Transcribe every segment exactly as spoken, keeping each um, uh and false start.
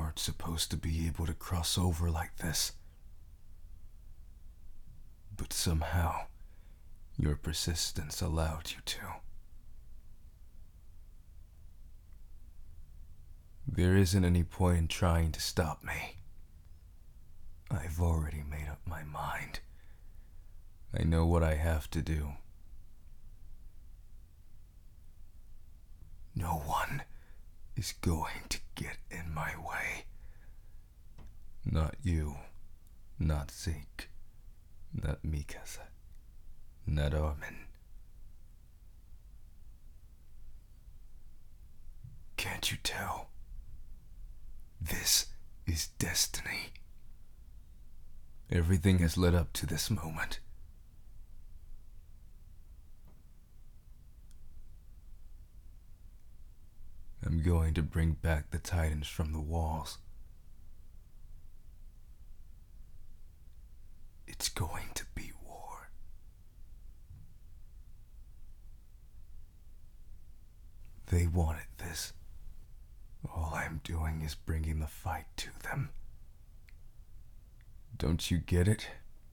aren't supposed to be able to cross over like this. But somehow, your persistence allowed you to. There isn't any point in trying to stop me. I've already made up my mind. I know what I have to do. No one is going to get in my way. Not you, not Zeke, not Mikasa, not Armin. Can't you tell? This is destiny. Everything has led up to this moment. I'm going to bring back the Titans from the walls. It's going to be war. They wanted this. All I'm doing is bringing the fight to them. Don't you get it?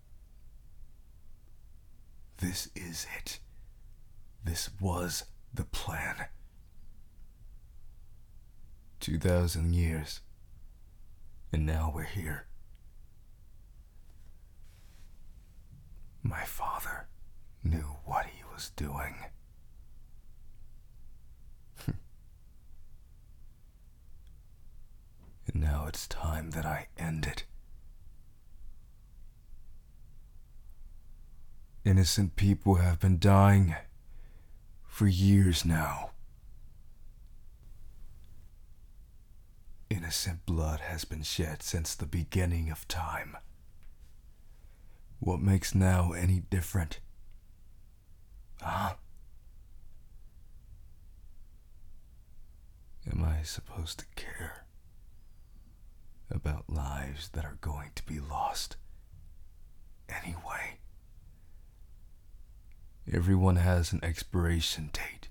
This is it. This was the plan. Two thousand years. And now we're here. My father knew what he was doing. And now it's time that I end it. Innocent people have been dying for years now. Innocent blood has been shed since the beginning of time. What makes now any different? Huh? Am I supposed to care about lives that are going to be lost anyway? Everyone has an expiration date.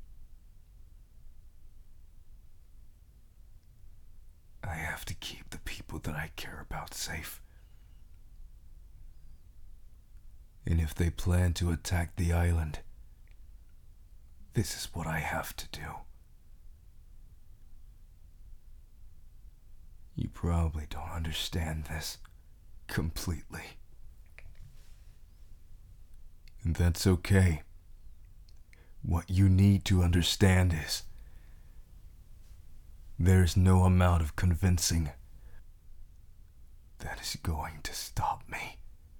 I have to keep the people that I care about safe. And if they plan to attack the island, this is what I have to do. You probably don't understand this completely. And that's okay. What you need to understand is there's no amount of convincing that is going to stop me.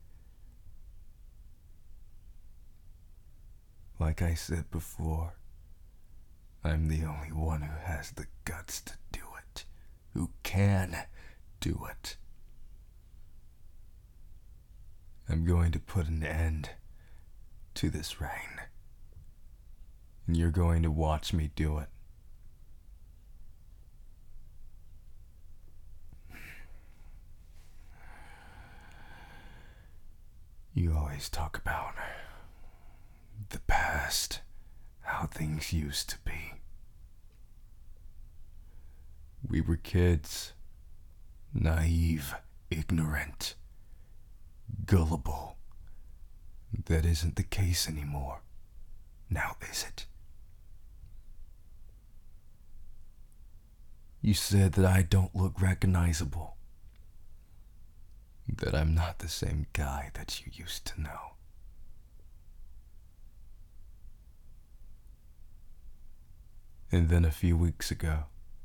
Like I said before, I'm the only one who has the guts to do it, who can do it. I'm going to put an end to this reign, and you're going to watch me do it. You always talk about the past, how things used to be. We were kids, naive, ignorant, gullible. That isn't the case anymore. Now is it? You said that I don't look recognizable. That I'm not the same guy that you used to know. And then a few weeks ago,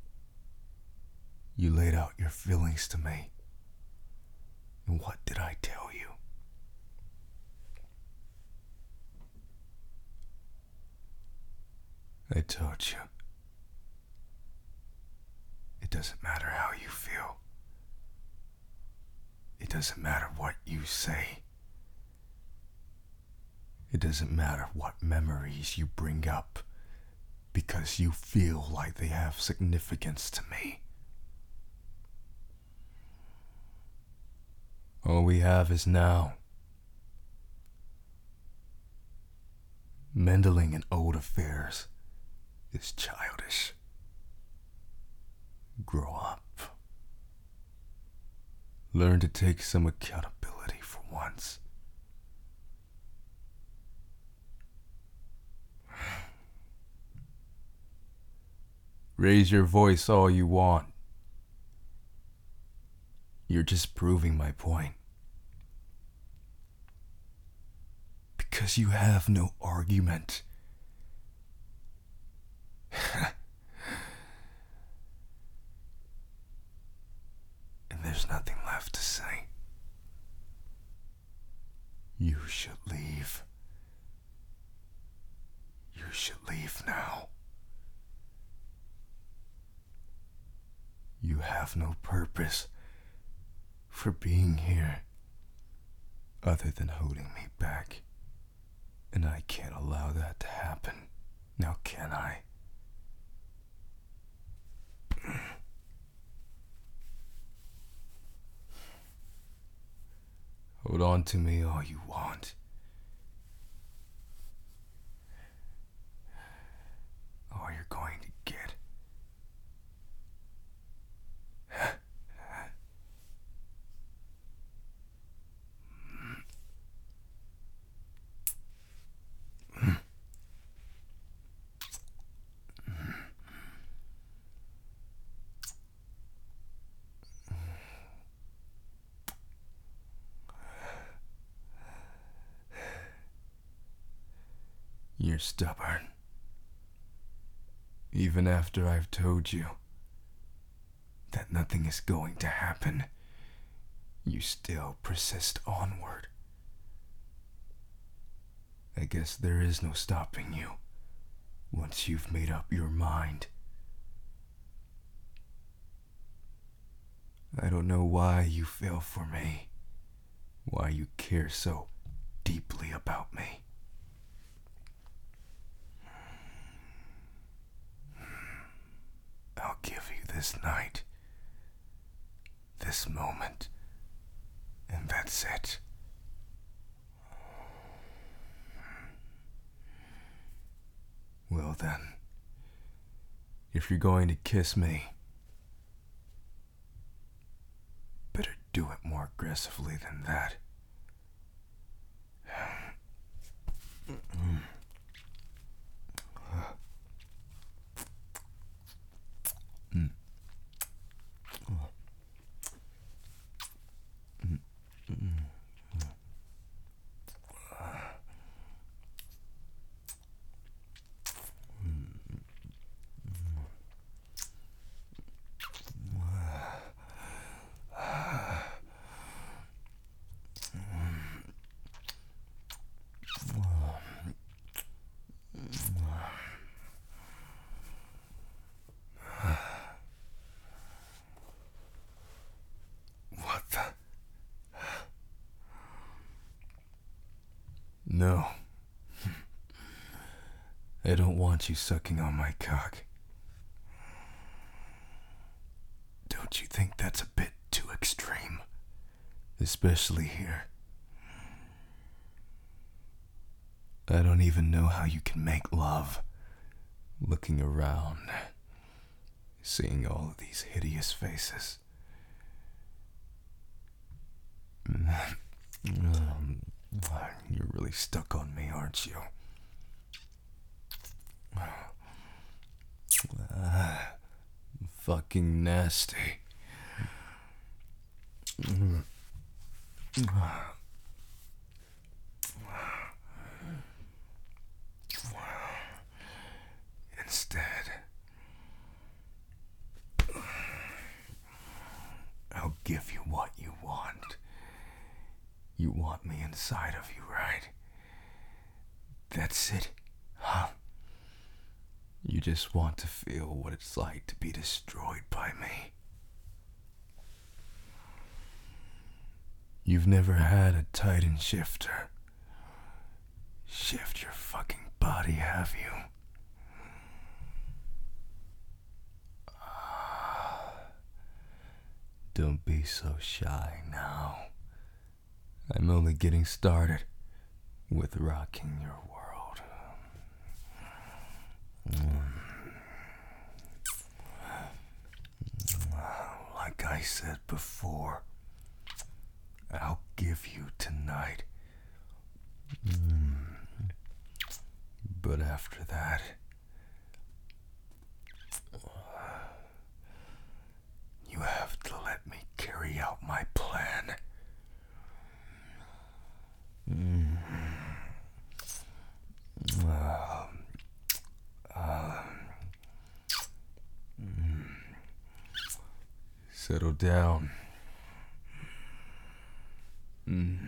you laid out your feelings to me. And what did I tell you? I told you, it doesn't matter how you feel. It doesn't matter what you say. It doesn't matter what memories you bring up, because you feel like they have significance to me. All we have is now. Meddling in old affairs is childish. Grow up. Learn to take some accountability for once. Raise your voice all you want. You're just proving my point. Because you have no argument. And there's nothing left to say. You should leave. You should leave now. You have no purpose for being here other than holding me back. And I can't allow that to happen. Now can I? Hold on to me all you want. All you're going to get. You're stubborn. Even after I've told you that nothing is going to happen, you still persist onward. I guess there is no stopping you once you've made up your mind. I don't know why you fell for me, why you care so deeply about me. I'll give you this night, this moment, and that's it. Well then, if you're going to kiss me, better do it more aggressively than that. No. I don't want you sucking on my cock. Don't you think that's a bit too extreme? Especially here. I don't even know how you can make love. Looking around, seeing all of these hideous faces. Um, You're really stuck on me, aren't you? Uh, fucking nasty. Instead, I'll give you what you want. You want me inside of you, right? That's it, huh? You just want to feel what it's like to be destroyed by me. You've never had a Titan shifter shift your fucking body, have you? Don't be so shy now. I'm only getting started with rocking your world. Like I said before, I'll give you tonight. Mm. But after that, you have to let me carry out my plan. Mm. Uh, uh, mm. Settle down. Mm.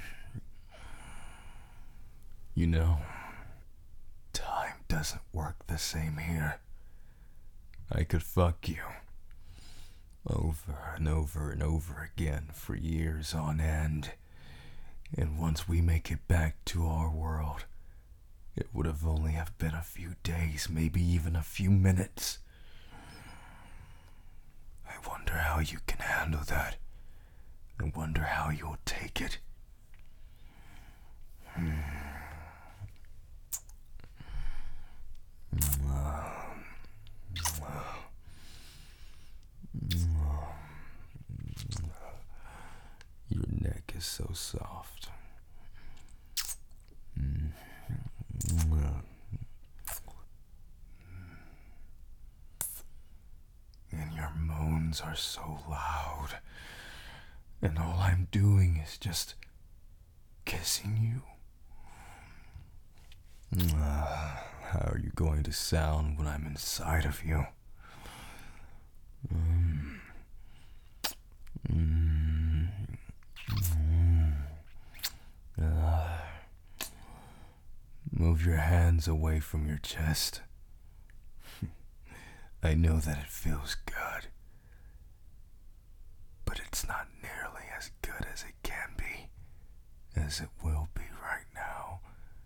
You know, time doesn't work the same here. I could fuck you over and over and over again for years on end. And once we make it back to our world, it would have only have been a few days, maybe even a few minutes. I wonder how you can handle that. I wonder how you'll take it. Hmm. Your neck is so soft. And your moans are so loud. And all I'm doing is just kissing you. Uh, how are you going to sound when I'm inside of you? Mm. Mm. Mm. Uh, move your hands away from your chest. I know that it feels good, but it's not nearly as good as it can be, as it will be right now.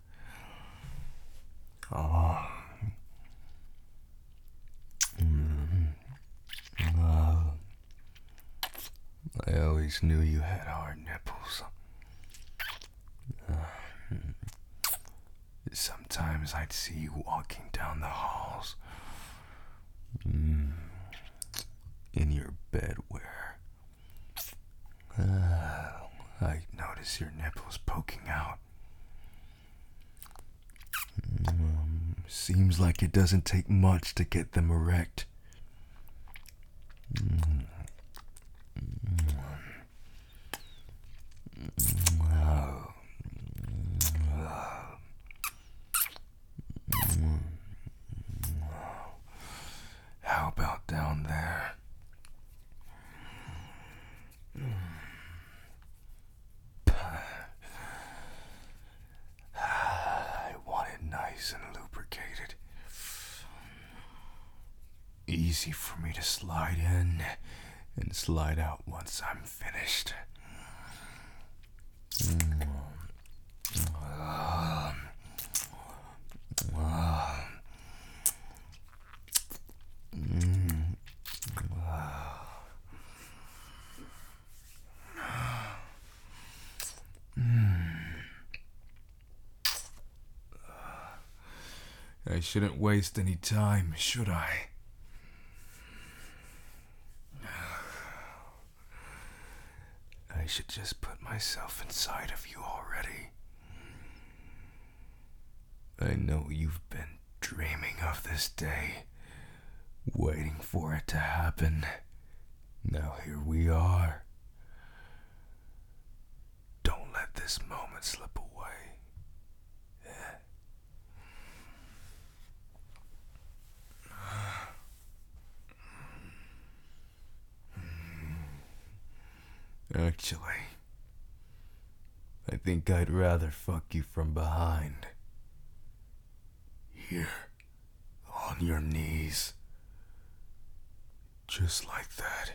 Oh. Mm. Oh. I always knew you had hard nipples. Uh, sometimes I'd see you walking down the halls mm, in your bedwear. Uh, I notice your nipples poking out. Um, seems like it doesn't take much to get them erect. Mm. Oh. How about down there? I want it nice and lubricated. Easy for me to slide in and slide out once I'm finished. Mm. Uh, uh, mm. uh. I shouldn't waste any time, should I? I should just put myself inside of you already. I know you've been dreaming of this day, waiting for it to happen. Now here we are. Don't let this moment slip away. Actually, I think I'd rather fuck you from behind. Here, on your knees. Just like that.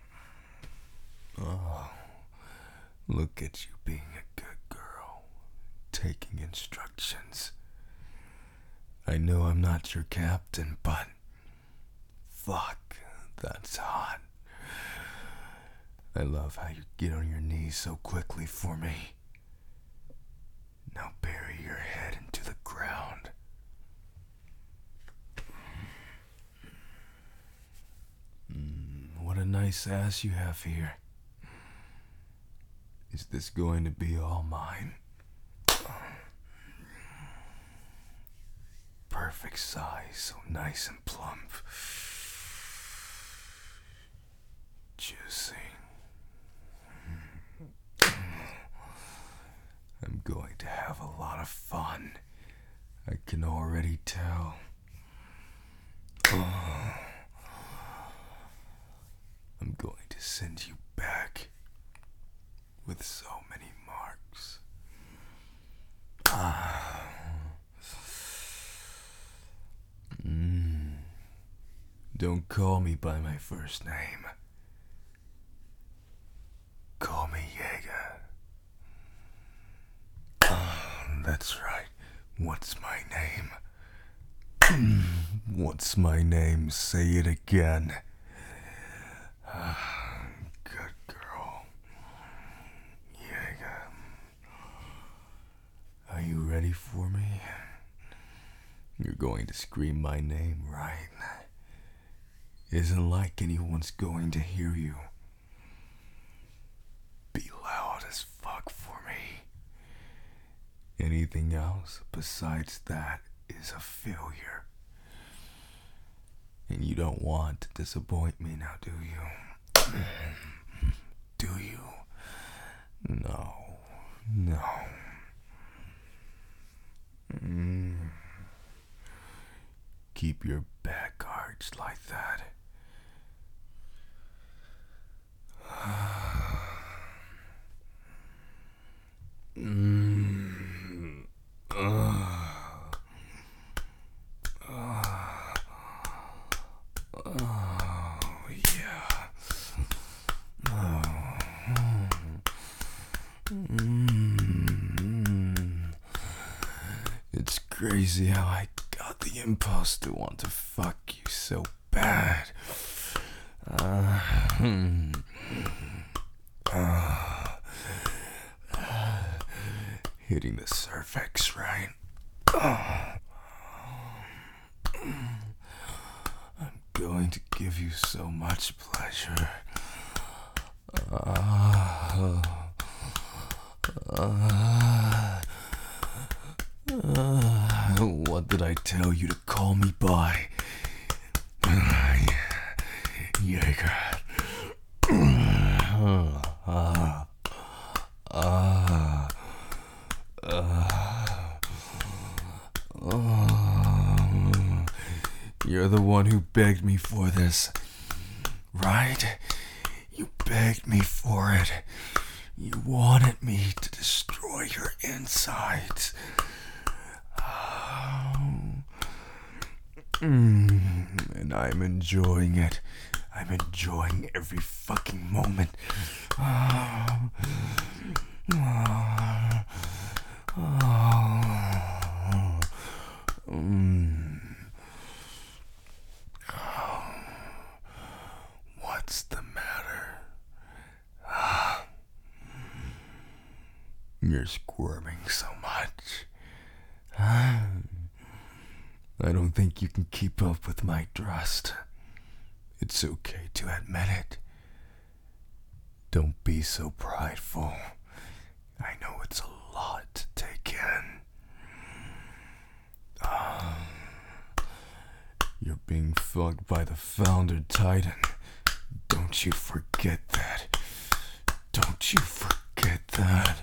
Oh, look at you being a good girl, taking instructions. I know I'm not your captain, but fuck, that's hot. I love how you get on your knees so quickly for me. Now bury your head into the ground. Mm, what a nice ass you have here. Is this going to be all mine? Perfect size, so nice and plump. Juicy. I'm going to have a lot of fun. I can already tell. Oh. I'm going to send you back with so many marks. Ah. Mm. Don't call me by my first name. Call me Jaeger. Ah, that's right. What's my name? What's my name? Say it again. Ah, good girl. Jaeger. Are you ready for me? You're going to scream my name, right? Isn't like anyone's going to hear you. Be loud as fuck for me. Anything else besides that is a failure. And you don't want to disappoint me now, do you? Do you? No. No. Mm. Keep your back arched like that. Mm. Uh. Uh. Oh, yeah. Oh. Mm. It's crazy how I got the impulse to want to fuck you so bad. Uh, hmm. uh, hitting the cervix, right? Oh. I'm going to give you so much pleasure. Uh, uh, uh, what did I tell you to call me by? Jaeger. Uh, uh, uh, uh, you're the one who begged me for this, right? You begged me for it. You wanted me to destroy your insides. Oh. Mm, and I'm enjoying it. I'm enjoying every fucking moment. Oh. Oh. Oh. Mm. Oh. What's the matter? Ah. You're squirming so much. Ah. I don't think you can keep up with my thrust. It's okay to admit it. Don't be so prideful. I know it's a lot to take in. Um, you're being fucked by the Founder Titan. Don't you forget that. Don't you forget that.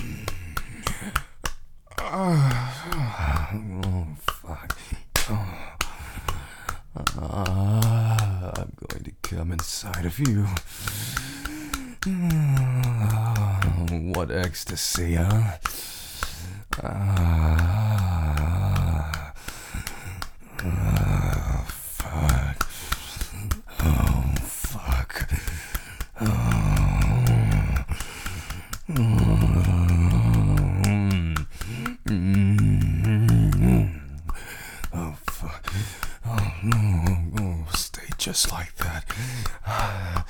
Oh, fuck. Oh. Uh, I'm going to come inside of you. Uh, what ecstasy, huh? Uh, uh, fuck. Oh, fuck. Oh. Mm. Oh, fuck. Oh, no. Oh, stay just like that. Oh.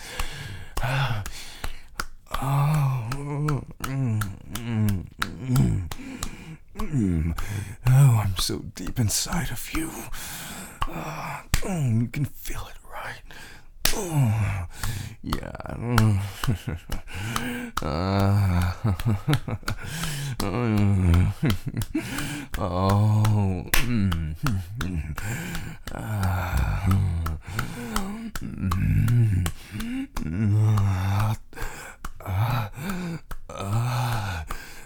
Oh, I'm so deep inside of you. Oh, you can feel it, right? Oh, yeah. Uh, oh. Mm. Uh, mm. Uh, uh, uh,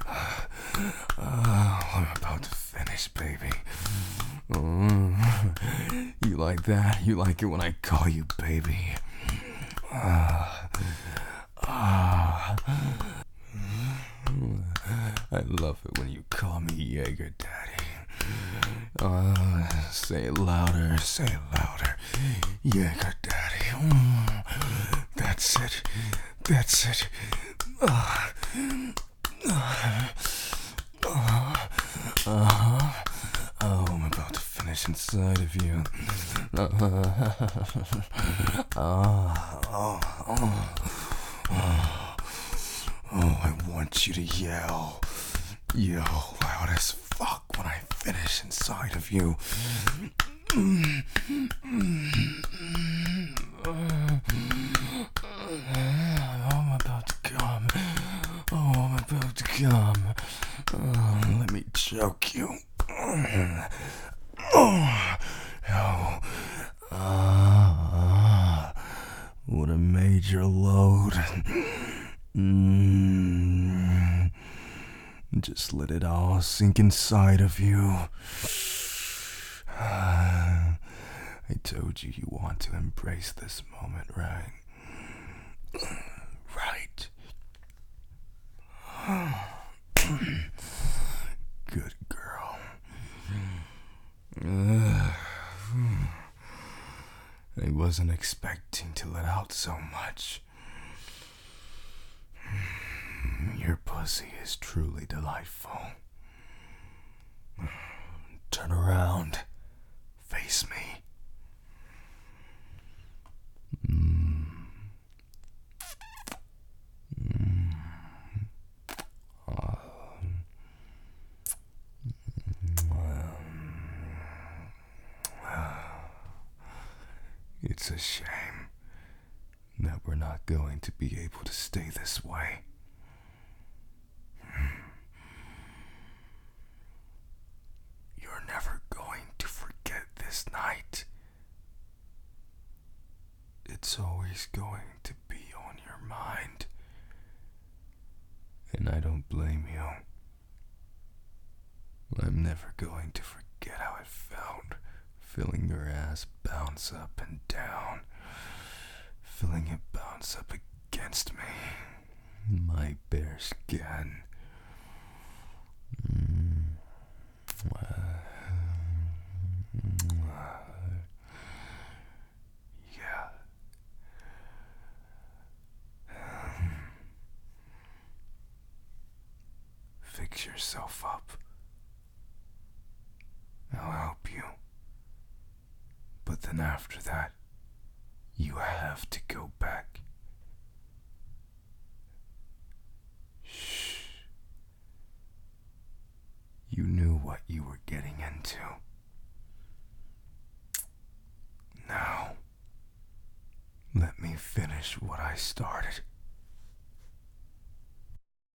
I'm about to finish, baby. Uh, you like that? You like it when I call you baby? Uh, uh, I love it when you call me Jaeger Daddy. Uh, say it louder, say it louder. Jaeger Daddy. Mm, that's it. That's it. Uh, uh, uh, uh, oh, I'm about to finish inside of you. Uh, oh, oh, oh, oh, oh, I want you to yell. Yell loud as fuck when I finish inside of you. Oh, I'm about to come. Oh, I'm about to come. Oh, let me choke you. Oh, oh, ah, what a major load. Mm. Just let it all sink inside of you. I told you you want to embrace this moment, right? Right. Good girl. I wasn't expecting to let out so much. Your pussy is truly delightful. Turn around. Face me. Mm. Mm. Uh. It's a shame that we're not going to be able to stay this way. You're never going to forget this night. It's always going to be on your mind. And I don't blame you. I'm never going to forget how it felt, feeling your ass bounce up and down, feeling it bounce up against me, my bare skin. Mm. Yeah. Fix yourself up. I'll help you. But then after that, you have to go back. Shh. You knew what you were getting into. Now, let me finish what I started.